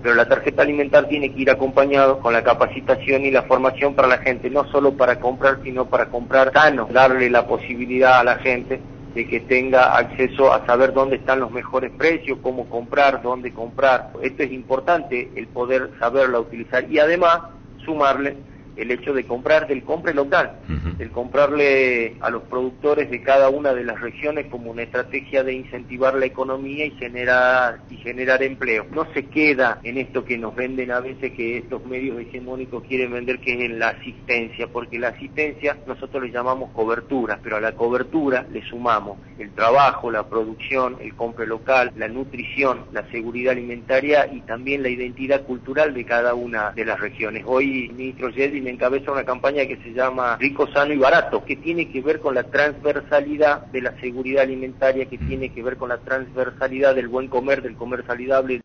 pero la tarjeta alimentar tiene que ir acompañado con la capacitación y la formación para la gente, no solo para comprar, sino para comprar sano, darle la posibilidad a la gente de que tenga acceso a saber dónde están los mejores precios, cómo comprar, dónde comprar. Esto es importante, el poder saberla utilizar, y además sumarle el hecho de comprar del compre local, el comprarle a los productores de cada una de las regiones como una estrategia de incentivar la economía y generar empleo. No se queda en esto que nos venden a veces, que estos medios hegemónicos quieren vender, que es en la asistencia, porque la asistencia nosotros le llamamos cobertura, pero a la cobertura le sumamos el trabajo, la producción, el compre local, la nutrición, la seguridad alimentaria y también la identidad cultural de cada una de las regiones. Hoy el ministro Yedlin me encabeza una campaña que se llama Rico, Sano y Barato, que tiene que ver con la transversalidad de la seguridad alimentaria, que tiene que ver con la transversalidad del buen comer, del comer saludable.